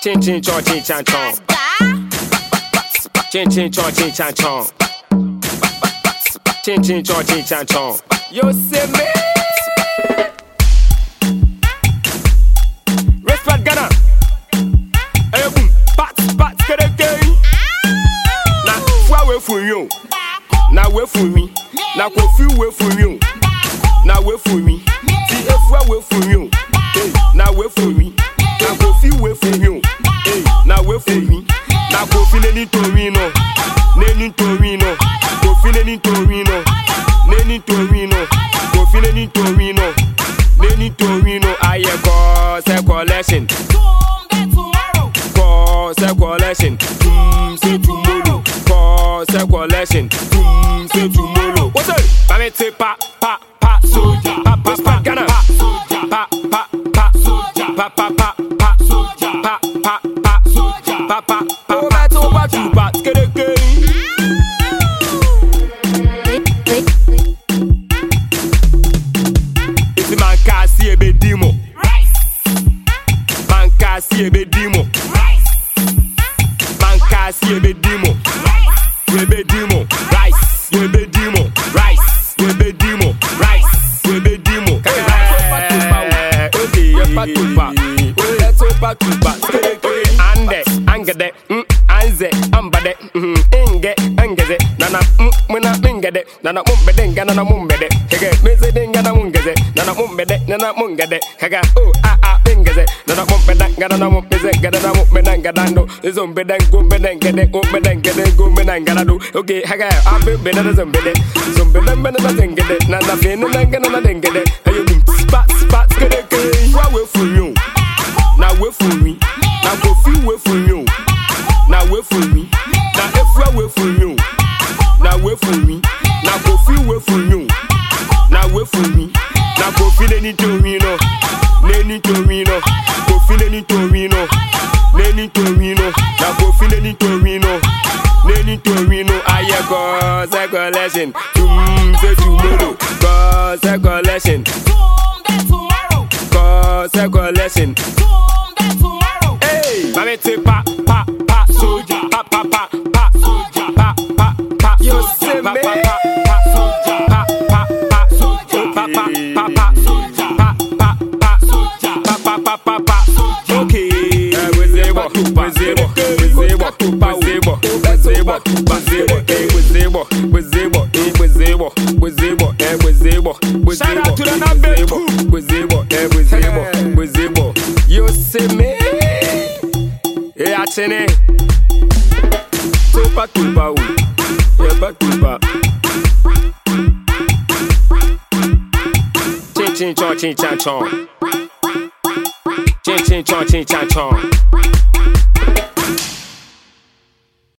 Chin chin chong chin chan chong. Chin chin chong chin chan chong. Chin chin chong chin chan chong. You see me? Respect Ghana. Hey boom, pat get again. Na fwa we for you. Na we for me. Na kofi we for you. Na we for me. Ti efwa we for you. Na we for me. Na kofi we for you. Na we for me. Na kofi neni torino. Neni torino. Kofi neni torino. Neni torino. Kofi neni torino. Neni torino. Aye cause a collection. Cause a collection. Say tomorrow. Cause a collection. Say tomorrow. What's up? I say pa soldier. Pa Ghana. Pa soldier. Pa soldier. Pa soldier. Pa soldier. Pa over to bat. Get a game. If the man can't see a bit demo. Man can't see a bit demo. Man can't see a bit demo. We be demo. Rice. We be demo. Rice. We be demo. Rice. We be demo. Okay, patupa. Let's go patupa. Ande, angade, anze, ambade, inge, angeze, nana, muna mingade, nana mumbede, nana mumbede, kage, meze nana mungeze, nana mumbede, nana mungade, kaga, ingeze, nana mumbede, nana mumbeze, nana mumbede, ngadando, zombede, gumbede, gede, gumbede, gede, gumbede, ngadado, okay, haga, ambe, beda, zombede, beda, zengede, nana fene, nana dengede, ayo, spot, gede, what way for you? Now wait for me. Now go feel wait for you. Now wait for me. Now if wait for you. Now wait for me. Now go feel wait for you. Now wait for me. Now go feel any torino. Any torino. Go feel any torino. Any torino. Now go feel any torino. Any torino. Aye cause a collection. Say tomorrow. Cause a collection. Cause a collection. Hey, mami te pa soldier. Pa soldier. Pa you see me? Pa soldier. Pa soldier. Pa soldier. Pa soldier. Pa okay. Shout out to the number two. You see me? Yeah, chene. Tupa. Yeah, tupa. Chin chin chong chin chan chong. Chin chin chong chin chan chong.